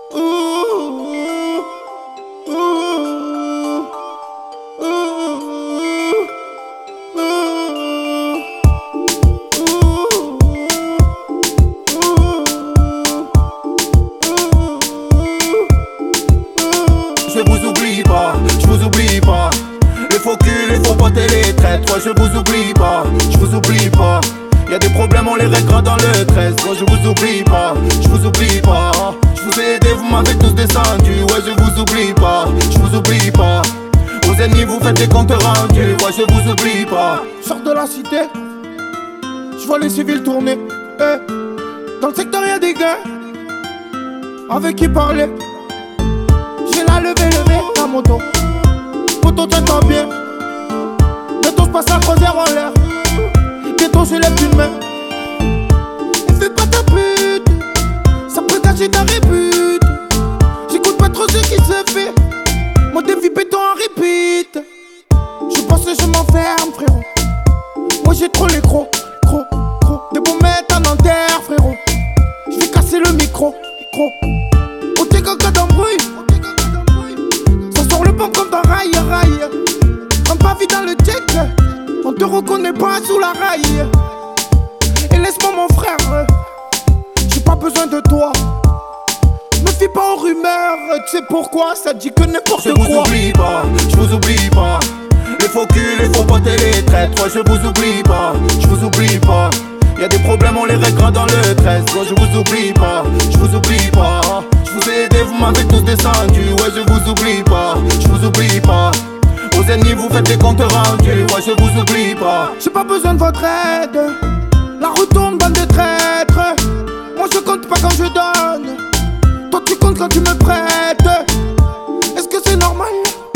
Ouh, ouh, Je vous oublie pas, je vous oublie pas. Les faux culs, les faux potes et les traîtres, ouais, je vous oublie pas, je vous oublie pas. Y'a des problèmes, on les règlera dans le 13. Moi je vous oublie pas, je vous oublie pas. Je vous ai aidé, vous m'avez tous descendu. Ouais je vous oublie pas, je vous oublie pas. Aux ennemis vous faites des comptes rendus. Ouais je vous oublie pas. sors de la cité, je vois les civils tourner. Dans le secteur y'a des gars avec qui parler. J'ai la levée, la moto. Poto tiens-toi bien. Bientôt je passe la croisière en l'air. Bientôt je lève une main. Et fais pas ta pute, ça peut gâcher ta répute. J'écoute pas trop ce qui se fait. Mon défi béton en repeat. Je pense que je m'enferme frérot. Moi j'ai trop les crocs. Des beaux mètres en enterre frérot. Je vais casser le micro. Au t'es caca d'embrouille. Ça sort le bon comme dans rail. Un pavé dans le check. On te reconnaît pas sous la raille. Et laisse-moi mon frère. J'ai pas besoin de toi. Me fie pas aux rumeurs. Tu sais pourquoi? Ça dit que n'importe quoi. Je vous oublie pas, je vous oublie pas. Les faux culs, les faux potes et les traîtres, ouais, je vous oublie pas, je vous oublie pas. Y'a des problèmes, on les réglera dans le 13. Ouais je vous oublie pas, je vous oublie pas. Je vous ai aidé, vous m'avez tous descendu. Ouais je vous oublie pas, je vous oublie pas. Aux ennemis vous faites des comptes rendus. Ouais je vous oublie pas. J'ai pas besoin de votre aide. La retourne bande de traîtres. Moi je compte pas quand je donne. Toi tu comptes quand tu me prêtes. Est-ce que c'est normal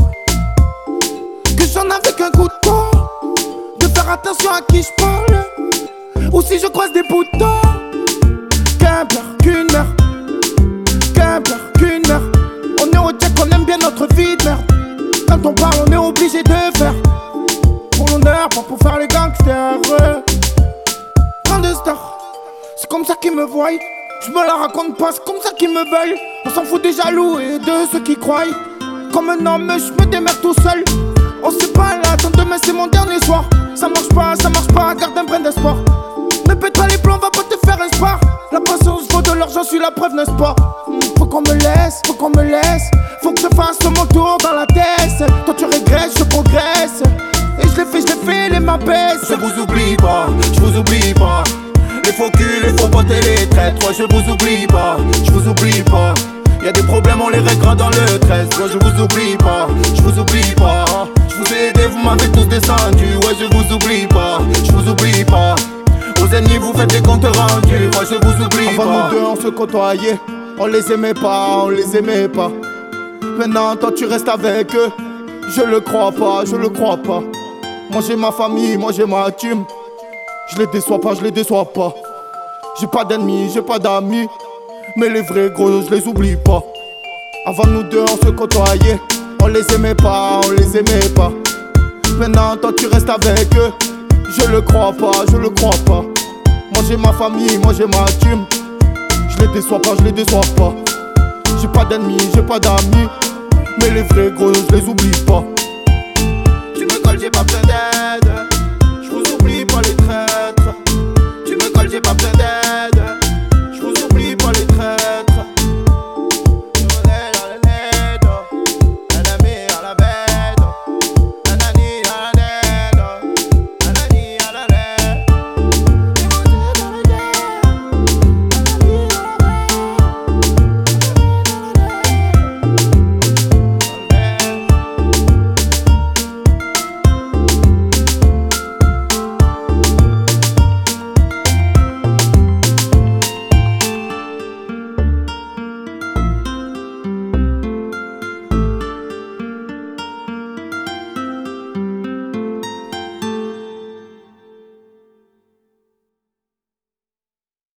que j'en avec un couteau de faire attention à qui je parle? Ou si je croise des boutons? Qu'un pleure, qu'une heure. Qu'un pleure, qu'une heure. On est au check, on aime bien notre vie de merde. Quand on parle, on est obligé de faire pour l'honneur, pas pour faire les gangsters. Grande star, c'est comme ça qu'ils me voient. Je me la raconte pas, c'est comme ça qu'ils me veulent. On s'en fout des jaloux et de ceux qui croient. Comme un homme, je me démerde tout seul. On sait pas là, tant demain c'est mon dernier soir. Ça marche pas, garde un brin d'espoir. Ne pète pas les plombs, va pas te faire un spar. La patience vaut de l'argent, je suis la preuve, n'est-ce pas? Faut qu'on me laisse, faut qu'on me laisse. Faut que je fasse mon tour dans la tête. Toi tu régresses, je progresse. Et je l'ai fait, les mains baissent. Je vous oublie pas, je vous oublie pas. Les faux culs, les faux potes et les traîtres, ouais je vous oublie pas, je vous oublie pas. Y'a des problèmes, on les réglera dans le 13. Ouais je vous oublie pas, je vous oublie pas. Je vous ai aidé, vous m'avez tous descendu. Ouais je vous oublie pas, je vous oublie pas. Aux ennemis vous faites des comptes rendus. Ouais je vous oublie pas. Avant nous deux on se côtoyait. On les aimait pas, on les aimait pas. Maintenant toi tu restes avec eux. Je le crois pas, je le crois pas. Moi j'ai ma famille, moi j'ai ma team. Je les déçois pas, je les déçois pas. J'ai pas d'ennemis, j'ai pas d'amis. Mais les vrais gros, je les oublie pas. Avant nous deux, on se côtoyait. On les aimait pas, on les aimait pas. Maintenant, toi tu restes avec eux. Je le crois pas, je le crois pas. Moi j'ai ma famille, moi j'ai ma team. Je les déçois pas, je les déçois pas. J'ai pas d'ennemis, j'ai pas d'amis. Mais les vrais gros, je les oublie pas. Tu me colles, j'ai pas besoin d'aide. Je vous oublie pas les traîtres. Tu me colles, j'ai pas besoin d'aide.